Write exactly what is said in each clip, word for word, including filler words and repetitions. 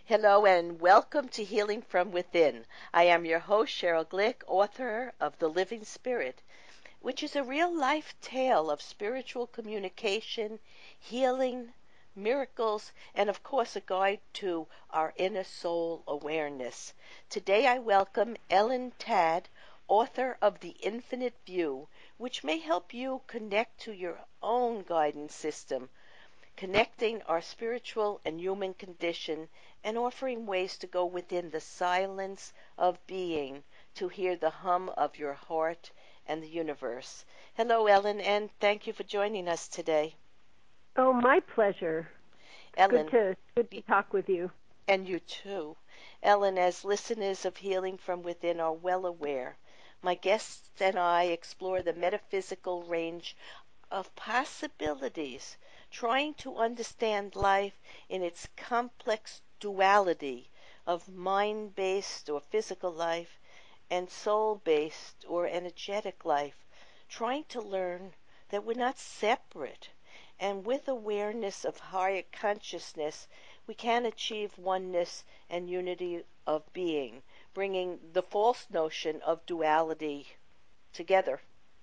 Hello and welcome to Healing from Within. I am your host, Cheryl Glick, author of The Living Spirit, which is a real life tale of spiritual communication, healing, miracles, and of course a guide to our inner soul awareness. Today I welcome Ellen Tad, author of The Infinite View, which may help you connect to your own guidance system, connecting our spiritual and human condition and offering ways to go within the silence of being to hear the hum of your heart and the universe. Hello, Ellen, and thank you for joining us today. Oh, my pleasure. It's good Ellen, to good to talk with you. and you too. Ellen, as listeners of Healing from Within are well aware, my guests and I explore the metaphysical range of possibilities, trying to understand life in its complex duality of mind-based or physical life and soul-based or energetic life, trying to learn that we're not separate. And with awareness of higher consciousness, we can achieve oneness and unity of being, bringing the false notion of duality together.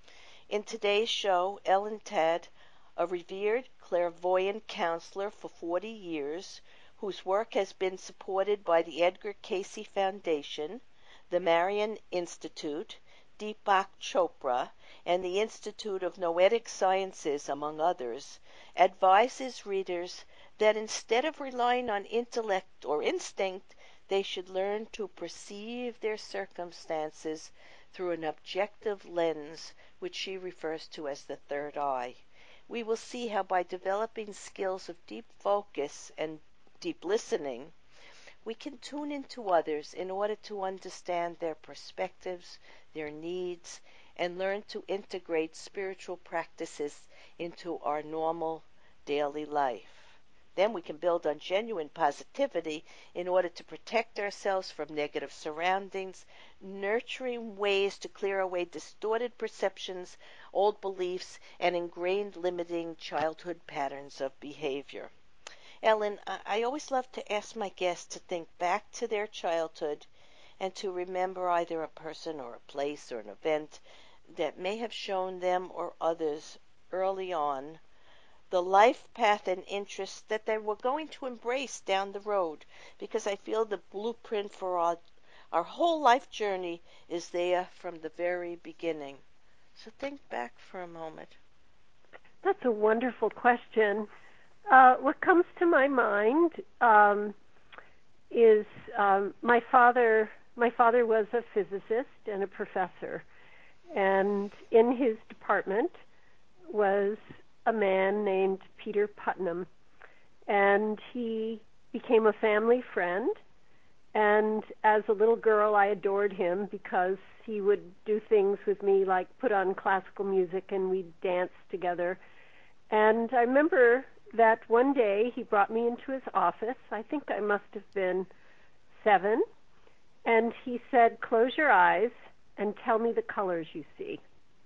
In today's show, Ellen Tad, a revered clairvoyant counselor for forty years, whose work has been supported by the Edgar Cayce Foundation, the Marian Institute, Deepak Chopra, and the Institute of Noetic Sciences, among others, advises readers that instead of relying on intellect or instinct, they should learn to perceive their circumstances through an objective lens, which she refers to as the third eye. We will see how by developing skills of deep focus and deep listening, we can tune into others in order to understand their perspectives, their needs, and learn to integrate spiritual practices into our normal daily life. Then we can build on genuine positivity in order to protect ourselves from negative surroundings, nurturing ways to clear away distorted perceptions, old beliefs, and ingrained limiting childhood patterns of behavior. Ellen, I, I always love to ask my guests to think back to their childhood and to remember either a person or a place or an event that may have shown them or others early on the life path and interests that they were going to embrace down the road, because I feel the blueprint for our, our whole life journey is there from the very beginning. So think back for a moment. That's a wonderful question. Uh, what comes to my mind um, is um, my father. My father was a physicist and a professor, and in his department was a man named Peter Putnam, and he became a family friend. And as a little girl, I adored him because he would do things with me like put on classical music and we'd dance together. And I remember that one day he brought me into his office. I think I must have been seven. And he said, "Close your eyes and tell me the colors you see."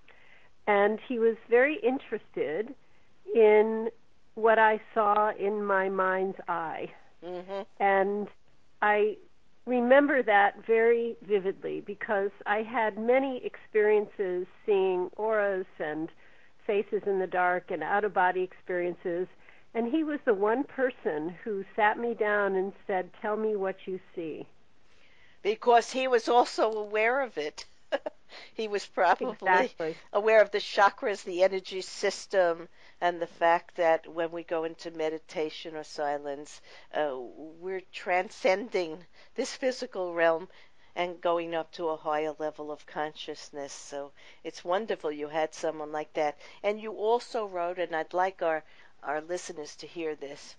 And he was very interested in what I saw in my mind's eye. Mm-hmm. And I remember that very vividly because I had many experiences seeing auras and faces in the dark and out-of-body experiences, and he was the one person who sat me down and said, "Tell me what you see." Because he was also aware of it. He was probably Exactly. aware of the chakras, the energy system, and the fact that when we go into meditation or silence, uh, we're transcending this physical realm and going up to a higher level of consciousness. So it's wonderful you had someone like that. And you also wrote, and I'd like our, our listeners to hear this.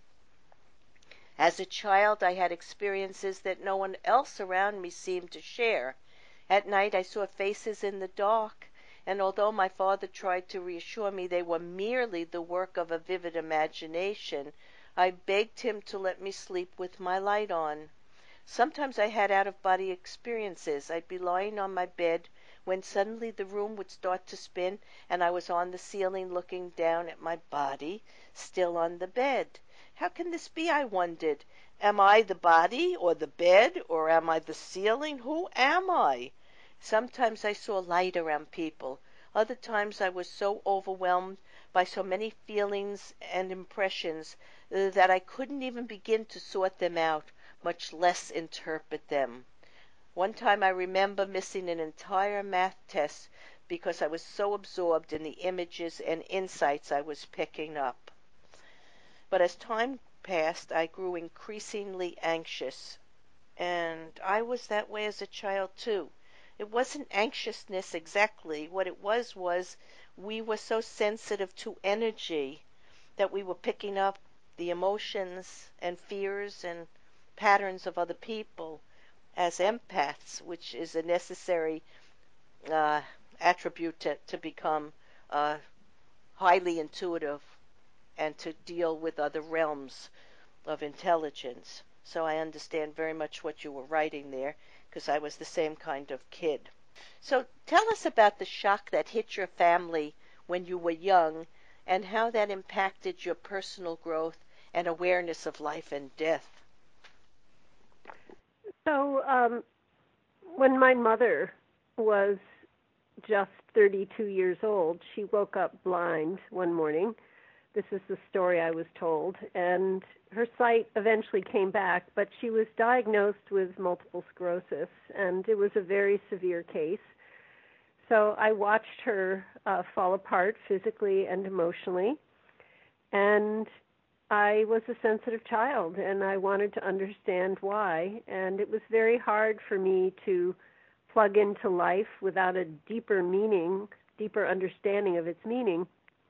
As a child, I had experiences that no one else around me seemed to share. At night I saw faces in the dark, and although my father tried to reassure me they were merely the work of a vivid imagination, I begged him to let me sleep with my light on. Sometimes I had out-of-body experiences. I'd be lying on my bed when suddenly the room would start to spin, and I was on the ceiling looking down at my body, still on the bed. How can this be, I wondered? Am I the body or the bed, or am I the ceiling? Who am I? Sometimes I saw light around people. Other times I was so overwhelmed by so many feelings and impressions uh, that I couldn't even begin to sort them out, much less interpret them. One time I remember missing an entire math test because I was so absorbed in the images and insights I was picking up. But as time passed, I grew increasingly anxious. And I was that way as a child, too. It wasn't anxiousness exactly. What it was was we were so sensitive to energy that we were picking up the emotions and fears and patterns of other people as empaths, which is a necessary uh, attribute to, to become uh, highly intuitive and to deal with other realms of intelligence. So I understand very much what you were writing there because I was the same kind of kid. So tell us about the shock that hit your family when you were young and how that impacted your personal growth and awareness of life and death. So, um, when my mother was just thirty-two years old, she woke up blind one morning. This is the story I was told. And her sight eventually came back, but she was diagnosed with multiple sclerosis, and it was a very severe case. So I watched her uh, fall apart physically and emotionally, and I was a sensitive child, and I wanted to understand why. And it was very hard for me to plug into life without a deeper meaning, deeper understanding of its meaning.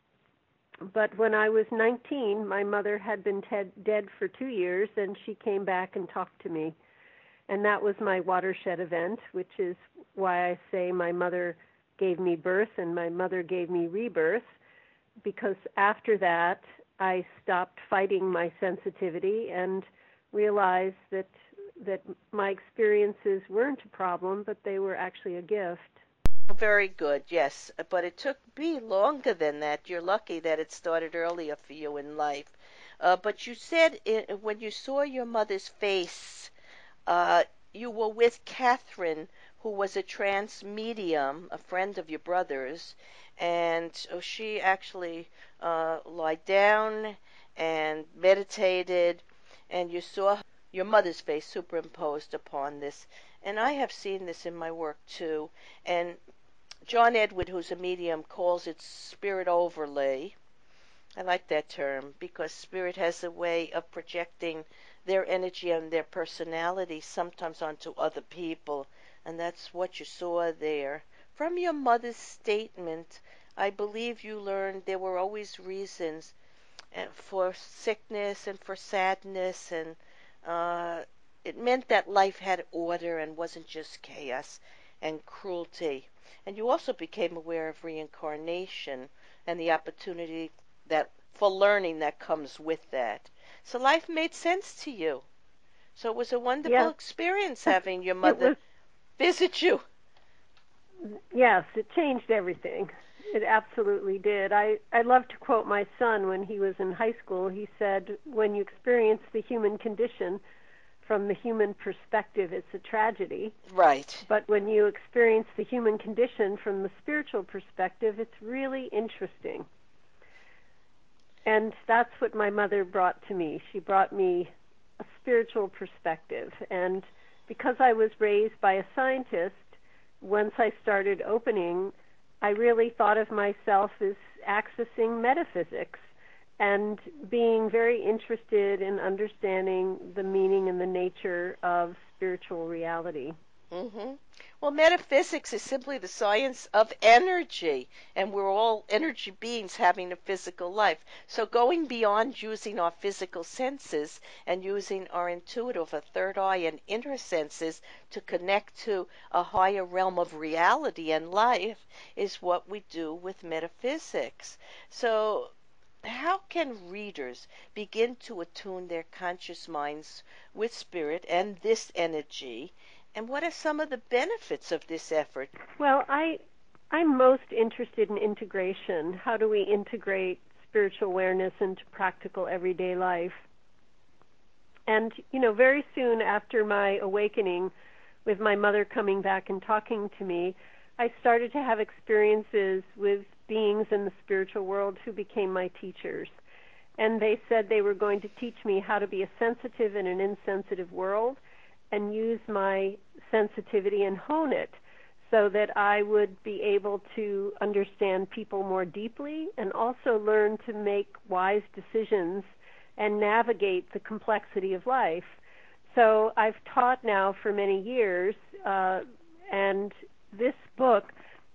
But when I was nineteen, my mother had been te- dead for two years, and she came back and talked to me. And that was my watershed event, which is why I say my mother gave me birth and my mother gave me rebirth, because after that, I stopped fighting my sensitivity and realized that that my experiences weren't a problem, but they were actually a gift. Very good, yes. But it took me longer than that. You're lucky that it started earlier for you in life. Uh, but you said it, when you saw your mother's face, uh, you were with Catherine, who was a trance medium, a friend of your brother's, and oh, she actually uh, lied down and meditated, and you saw your mother's face superimposed upon this. And I have seen this in my work too. And John Edward, who's a medium, calls it spirit overlay. I like that term because spirit has a way of projecting their energy and their personality sometimes onto other people, and that's what you saw there. From your mother's statement, I believe you learned there were always reasons uh, for sickness and for sadness, and uh, it meant that life had order and wasn't just chaos and cruelty. And you also became aware of reincarnation and the opportunity that for learning that comes with that. So life made sense to you. So it was a wonderful Yes, experience having your it mother was. visit you. Yes, it changed everything. It absolutely did. I, I love to quote my son when he was in high school. He said, when you experience the human condition from the human perspective, it's a tragedy. Right. But when you experience the human condition from the spiritual perspective, it's really interesting. And that's what my mother brought to me. She brought me a spiritual perspective. And because I was raised by a scientist, once I started opening, I really thought of myself as accessing metaphysics and being very interested in understanding the meaning and the nature of spiritual reality. hmm Well, metaphysics is simply the science of energy, and we're all energy beings having a physical life. So going beyond using our physical senses and using our intuitive, a third eye, and inner senses to connect to a higher realm of reality and life is what we do with metaphysics. So how can readers begin to attune their conscious minds with spirit and this energy? And what are some of the benefits of this effort? Well, I I'm most interested in integration. How do we integrate spiritual awareness into practical everyday life? And, you know, very soon after my awakening, with my mother coming back and talking to me, I started to have experiences with beings in the spiritual world who became my teachers. And they said they were going to teach me how to be a sensitive in an insensitive world and use my sensitivity and hone it so that I would be able to understand people more deeply and also learn to make wise decisions and navigate the complexity of life. So I've taught now for many years, uh, and this book,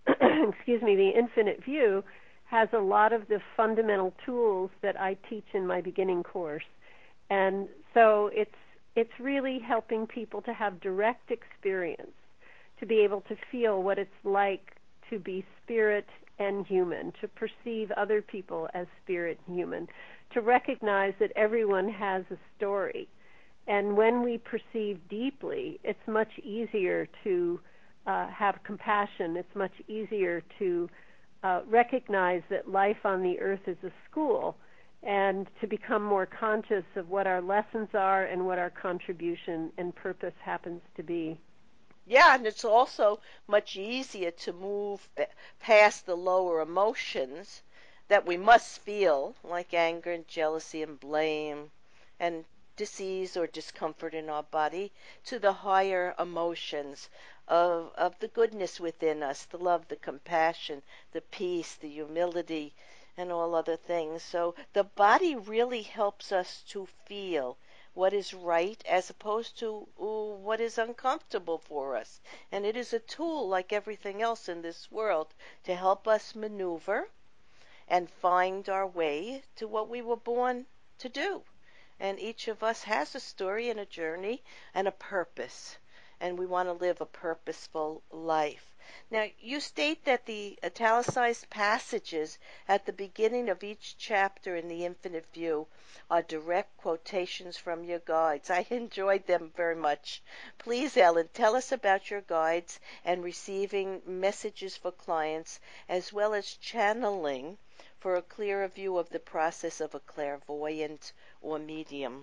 excuse me, The Infinite View, has a lot of the fundamental tools that I teach in my beginning course. And so it's it's really helping people to have direct experience, to be able to feel what it's like to be spirit and human, to perceive other people as spirit and human, to recognize that everyone has a story. And when we perceive deeply, it's much easier to uh, have compassion. It's much easier to uh, recognize that life on the earth is a school, and to become more conscious of what our lessons are and what our contribution and purpose happens to be. Yeah, and it's also much easier to move past the lower emotions that we must feel, like anger and jealousy and blame and disease or discomfort in our body, to the higher emotions of of the goodness within us, the love, the compassion, the peace, the humility, and all other things. So the body really helps us to feel what is right as opposed to ooh, what is uncomfortable for us. And it is a tool, like everything else in this world, to help us maneuver and find our way to what we were born to do. And each of us has a story and a journey and a purpose. And we want to live a purposeful life. Now, you state that the italicized passages at the beginning of each chapter in The Infinite View are direct quotations from your guides. I enjoyed them very much. Please, Ellen, tell us about your guides and receiving messages for clients, as well as channeling for a clearer view of the process of a clairvoyant or medium.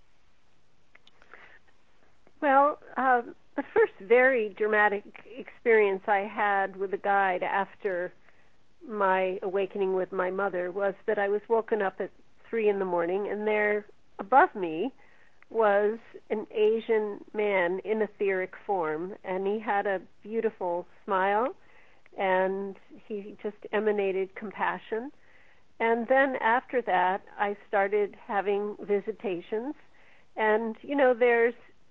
Well, um, the first very dramatic experience I had with a guide after my awakening with my mother was that I was woken up at three in the morning, and there above me was an Asian man in etheric form, and he had a beautiful smile, and he just emanated compassion. And then after that, I started having visitations, and, you know, there's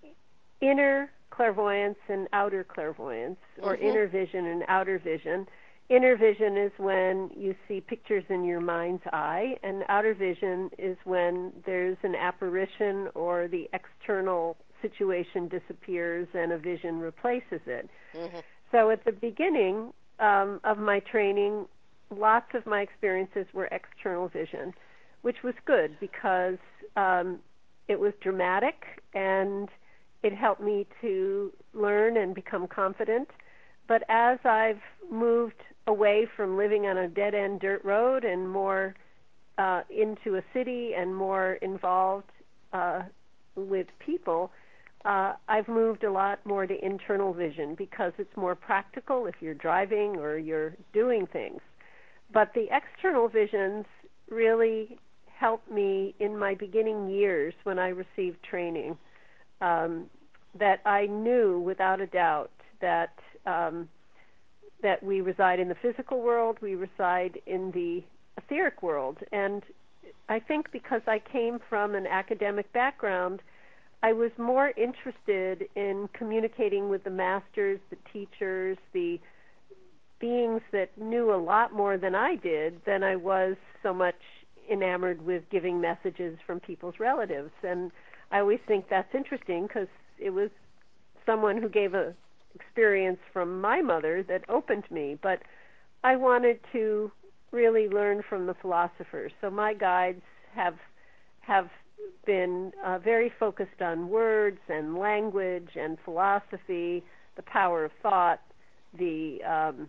inner clairvoyance and outer clairvoyance, or Mm-hmm. inner vision and outer vision. Inner vision is when you see pictures in your mind's eye, and outer vision is when there's an apparition or the external situation disappears and a vision replaces it. Mm-hmm. So at the beginning um, of my training, lots of my experiences were external vision, which was good because um, it was dramatic and it helped me to learn and become confident. But as I've moved away from living on a dead-end dirt road and more uh, into a city and more involved uh, with people, uh, I've moved a lot more to internal vision because it's more practical if you're driving or you're doing things. But the external visions really helped me in my beginning years when I received training, um, that I knew without a doubt that um, that we reside in the physical world, we reside in the etheric world. And I think because I came from an academic background, I was more interested in communicating with the masters, the teachers, the beings that knew a lot more than I did than I was so much enamored with giving messages from people's relatives. And I always think that's interesting because it was someone who gave a experience from my mother that opened me. But I wanted to really learn from the philosophers. So my guides have have been uh, very focused on words and language and philosophy, the power of thought, the um,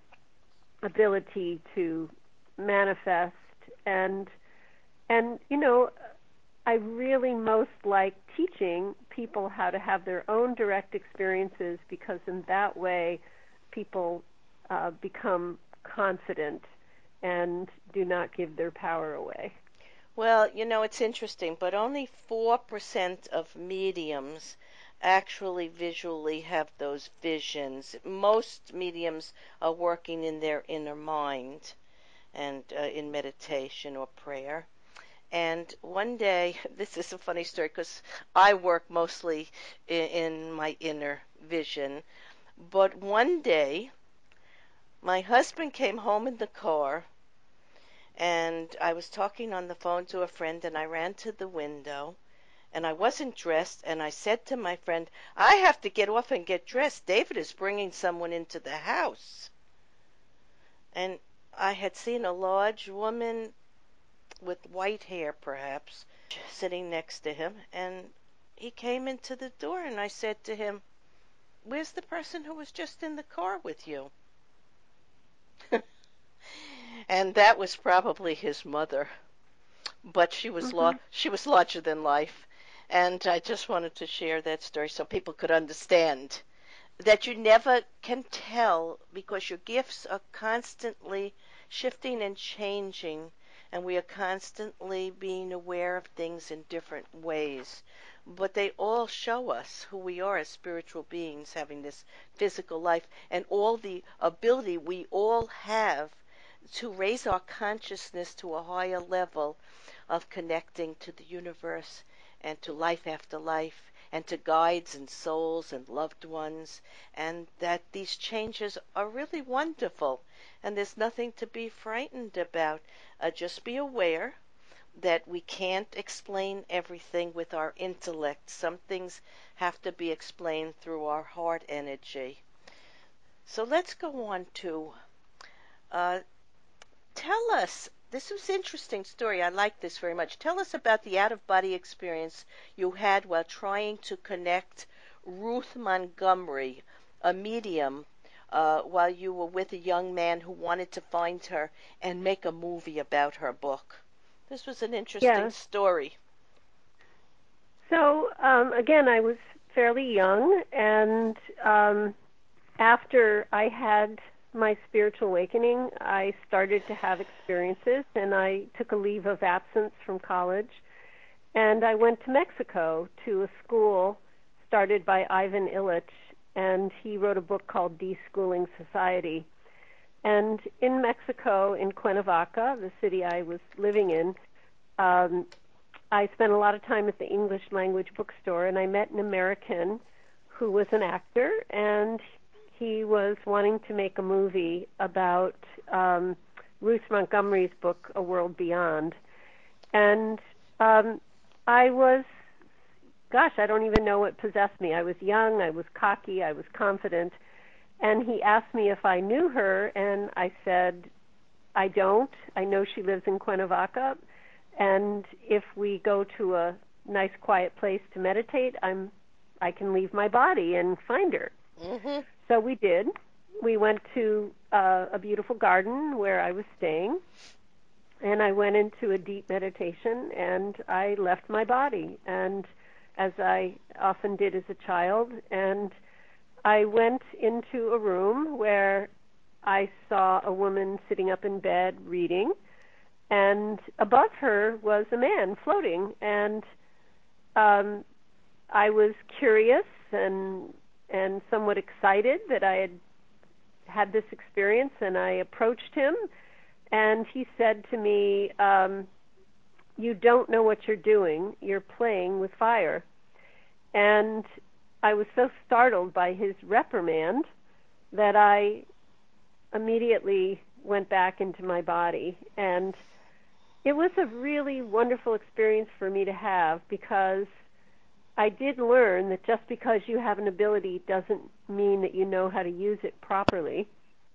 ability to manifest, and and you know, I really most like teaching people how to have their own direct experiences, because in that way people uh, become confident and do not give their power away. Well, you know, it's interesting, but only four percent of mediums actually visually have those visions. Most mediums are working in their inner mind and uh, in meditation or prayer. And one day, this is a funny story because I work mostly in, in my inner vision, but one day my husband came home in the car and I was talking on the phone to a friend, and I ran to the window and I wasn't dressed, and I said to my friend, I have to get off and get dressed. David is bringing someone into the house. And I had seen a large woman with white hair, perhaps, sitting next to him, and he came into the door, and I said to him, where's the person who was just in the car with you? And that was probably his mother, but she was Mm-hmm. la- she was larger than life, and I just wanted to share that story so people could understand that you never can tell, because your gifts are constantly shifting and changing, and we are constantly being aware of things in different ways. But they all show us who we are as spiritual beings having this physical life, and all the ability we all have to raise our consciousness to a higher level of connecting to the universe and to life after life and to guides and souls and loved ones, and that these changes are really wonderful, and there's nothing to be frightened about. Uh, just be aware that we can't explain everything with our intellect. Some things have to be explained through our heart energy. So let's go on to uh, tell us. This was an interesting story. I like this very much. Tell us about the out-of-body experience you had while trying to connect Ruth Montgomery, a medium, uh, while you were with a young man who wanted to find her and make a movie about her book. This was an interesting Yes. story. So um, again, I was fairly young, and um, after I had my spiritual awakening, I started to have experiences, and I took a leave of absence from college, and I went to Mexico to a school started by Ivan Illich, and he wrote a book called Deschooling Society. And in Mexico, in Cuernavaca, the city I was living in, um, I spent a lot of time at the English language bookstore, and I met an American who was an actor, and he was wanting to make a movie about um, Ruth Montgomery's book, A World Beyond. And um, I was, gosh, I don't even know what possessed me. I was young, I was cocky, I was confident, and he asked me if I knew her, and I said, I don't. I know she lives in Cuernavaca, and if we go to a nice quiet place to meditate, I'm I can leave my body and find her. Mm-hmm. So we did. We went to uh, a beautiful garden where I was staying, and I went into a deep meditation, and I left my body, and as I often did as a child, and I went into a room where I saw a woman sitting up in bed reading, and above her was a man floating, and um, I was curious and and somewhat excited that I had had this experience, and I approached him, and he said to me, um, you don't know what you're doing, you're playing with fire. And I was so startled by his reprimand that I immediately went back into my body, and it was a really wonderful experience for me to have, because I did learn that just because you have an ability doesn't mean that you know how to use it properly.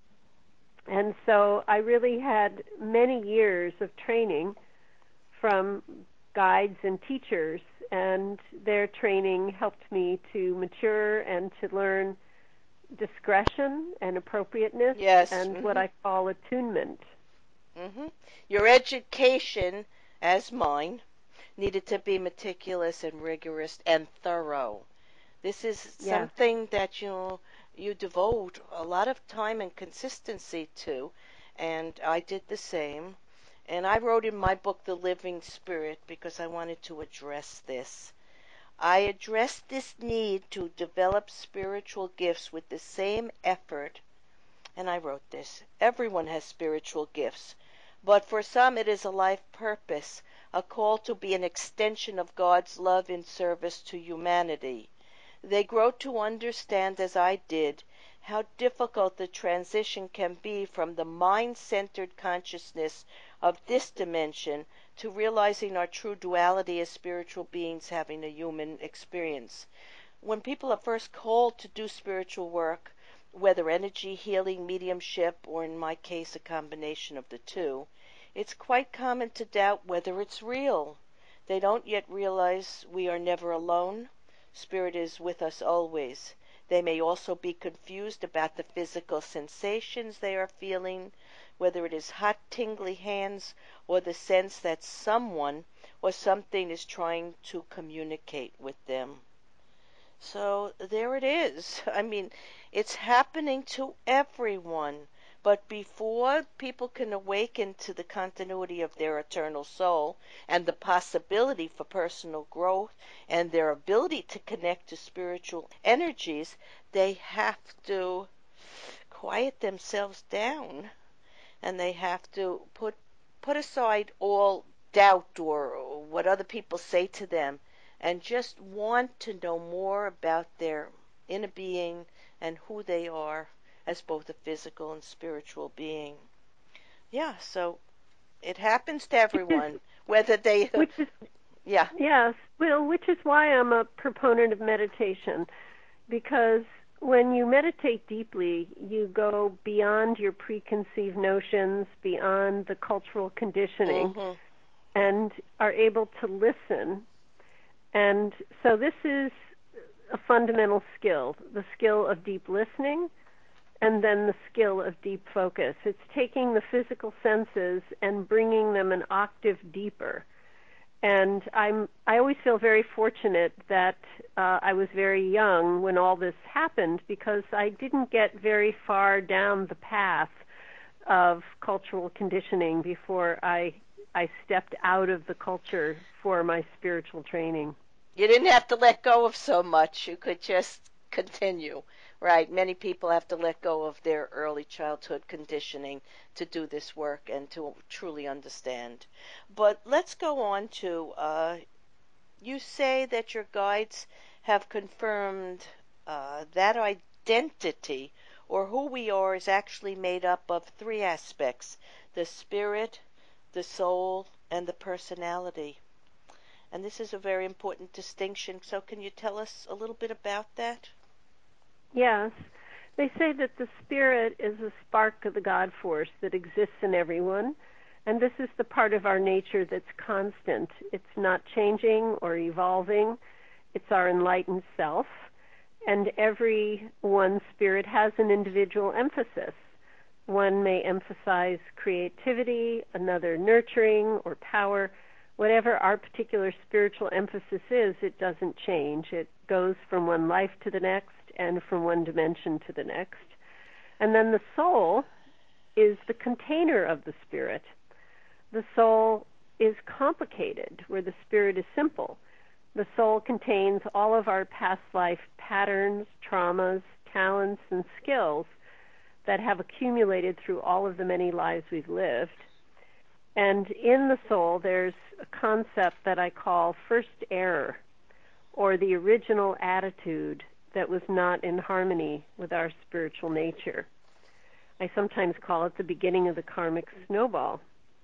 And so I really had many years of training from guides and teachers, and their training helped me to mature and to learn discretion and appropriateness, Yes. and what Mm-hmm. I call attunement. Mm-hmm. Your education, as mine, needed to be meticulous and rigorous and thorough. This is Yes. something that you you devote a lot of time and consistency to, and I did the same. And I wrote in my book, The Living Spirit, because I wanted to address this. I addressed this need to develop spiritual gifts with the same effort, and I wrote this. Everyone has spiritual gifts, but for some it is a life purpose, a call to be an extension of God's love in service to humanity. They grow to understand, as I did, how difficult the transition can be from the mind-centered consciousness of this dimension to realizing our true duality as spiritual beings having a human experience. When people are first called to do spiritual work, whether energy, healing, mediumship, or in my case a combination of the two, it's quite common to doubt whether it's real. They don't yet realize we are never alone. Spirit is with us always. They may also be confused about the physical sensations they are feeling, whether it is hot, tingly hands or the sense that someone or something is trying to communicate with them. So there it is. I mean, it's happening to everyone. But before people can awaken to the continuity of their eternal soul and the possibility for personal growth and their ability to connect to spiritual energies, they have to quiet themselves down, and they have to put put aside all doubt or what other people say to them and just want to know more about their inner being and who they are as both a physical and spiritual being. Yeah, so it happens to Which is, everyone, whether they, which is, yeah. yes, well, which is why I'm a proponent of meditation, because when you meditate deeply, you go beyond your preconceived notions, beyond the cultural conditioning, Mm-hmm. and are able to listen. And so this is a fundamental skill, the skill of deep listening, and then the skill of deep focus. It's taking the physical senses and bringing them an octave deeper. And I'm I always feel very fortunate that uh, I was very young when all this happened, because I didn't get very far down the path of cultural conditioning before I I stepped out of the culture for my spiritual training. You didn't have to let go of so much. You could just continue, right? Many people have to let go of their early childhood conditioning to do this work and to truly understand. But let's go on to, uh, you say that your guides have confirmed uh, that identity, or who we are, is actually made up of three aspects: the spirit, the soul, and the personality. And this is a very important distinction. So can you tell us a little bit about that? Yes. They say that the spirit is a spark of the God force that exists in everyone, and this is the part of our nature that's constant. It's not changing or evolving. It's our enlightened self, and every one spirit has an individual emphasis. One may emphasize creativity, another nurturing or power. Whatever our particular spiritual emphasis is, it doesn't change. It goes from one life to the next and from one dimension to the next. And then the soul is the container of the spirit. The soul is complicated, where the spirit is simple. The soul contains all of our past life patterns, traumas, talents, and skills that have accumulated through all of the many lives we've lived. And in the soul, there's a concept that I call first error, or the original attitude that was not in harmony with our spiritual nature. I sometimes call it the beginning of the karmic snowball.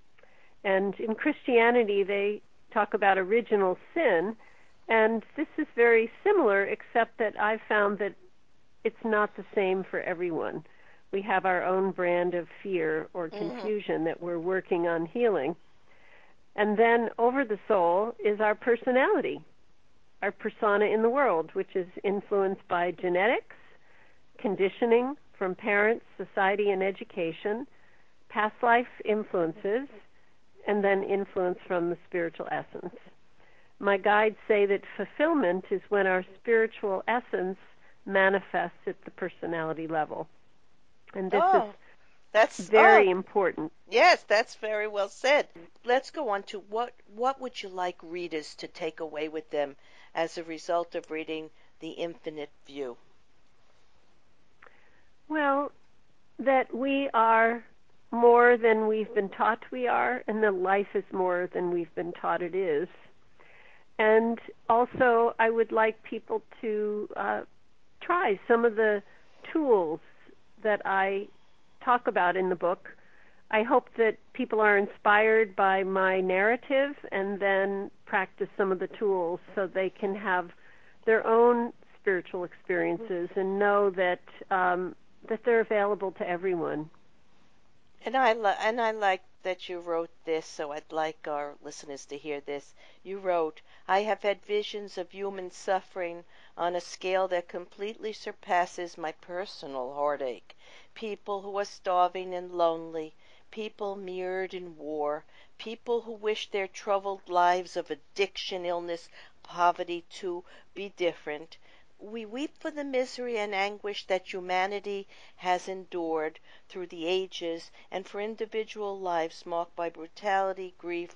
And in Christianity, they talk about original sin, and this is very similar, except that I've found that it's not the same for everyone. We have our own brand of fear or confusion mm-hmm. that we're working on healing. And then over the soul is our personality, our persona in the world, which is influenced by genetics, conditioning from parents, society, and education, past life influences, and then influence from the spiritual essence. my guides say that fulfillment is when our spiritual essence manifests at the personality level. And this is Oh, that's very oh, important. yes, that's very well said. Let's go on to what what would you like readers to take away with them as a result of reading The Infinite View? Well, that we are more than we've been taught we are, and that life is more than we've been taught it is. And also, I would like people to uh, try some of the tools that I talk about in the book. I hope that people are inspired by my narrative and then practice some of the tools so they can have their own spiritual experiences and know that um, that they're available to everyone. And I li- and I like that you wrote this, so I'd like our listeners to hear this. You wrote, "I have had visions of human suffering on a scale that completely surpasses my personal heartache. People who are starving and lonely, people mired in war, people who wish their troubled lives of addiction, illness, poverty to be different. We weep for the misery and anguish that humanity has endured through the ages, and for individual lives marked by brutality, grief,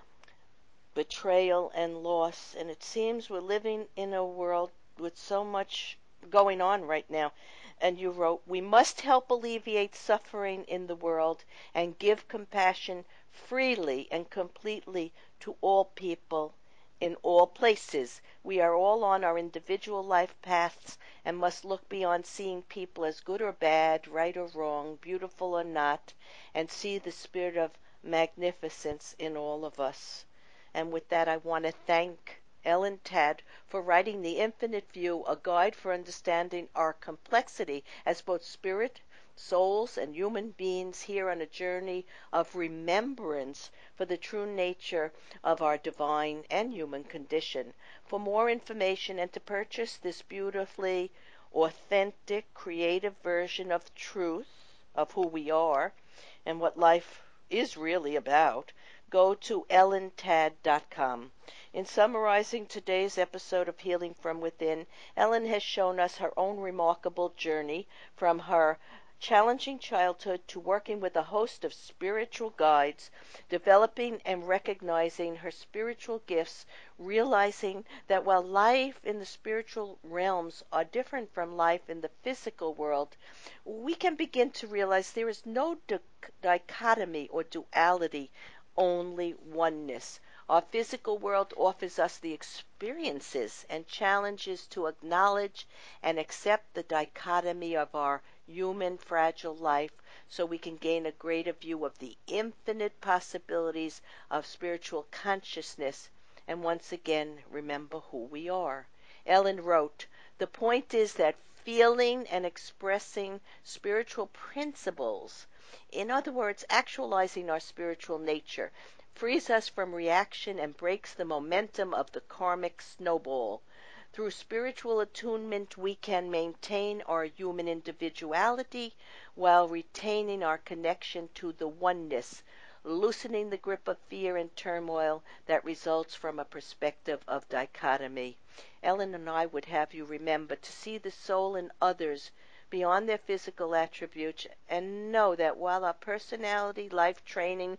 betrayal, and loss. And it seems we're living in a world with so much going on right now." And you wrote, "We must help alleviate suffering in the world and give compassion freely and completely to all people in all places. We are all on our individual life paths and must look beyond seeing people as good or bad, right or wrong, beautiful or not, and see the spirit of magnificence in all of us." And with that, I want to thank Ellen Tad for writing The Infinite View, a guide for understanding our complexity as both spirit, souls, and human beings here on a journey of remembrance for the true nature of our divine and human condition. For more information and to purchase this beautifully authentic, creative version of truth of who we are and what life is really about, go to ellen tad dot com. In summarizing today's episode of Healing from Within, Ellen has shown us her own remarkable journey from her challenging childhood to working with a host of spiritual guides, developing and recognizing her spiritual gifts, realizing that while life in the spiritual realms are different from life in the physical world, we can begin to realize there is no di- dichotomy or duality, only oneness. Our physical world offers us the experiences and challenges to acknowledge and accept the dichotomy of our human fragile life so we can gain a greater view of the infinite possibilities of spiritual consciousness and once again remember who we are. Ellen wrote, "The point is that feeling and expressing spiritual principles, in other words, actualizing our spiritual nature, frees us from reaction and breaks the momentum of the karmic snowball. Through spiritual attunement, we can maintain our human individuality while retaining our connection to the oneness, loosening the grip of fear and turmoil that results from a perspective of dichotomy." Ellen and I would have you remember to see the soul in others beyond their physical attributes and know that while our personality, life training,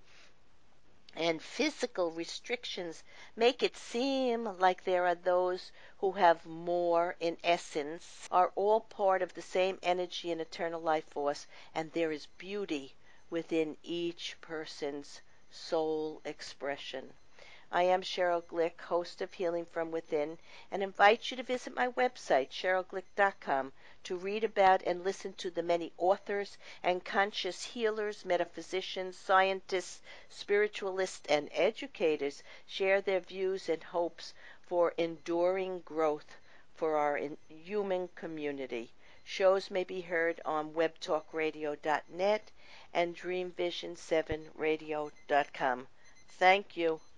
and physical restrictions make it seem like there are those who have more in essence, are all part of the same energy and eternal life force, and there is beauty within each person's soul expression. I am Cheryl Glick, host of Healing from Within, and invite you to visit my website, cheryl glick dot com, to read about and listen to the many authors and conscious healers, metaphysicians, scientists, spiritualists, and educators share their views and hopes for enduring growth for our human community. Shows may be heard on web talk radio dot net and dream vision seven radio dot com. Thank you.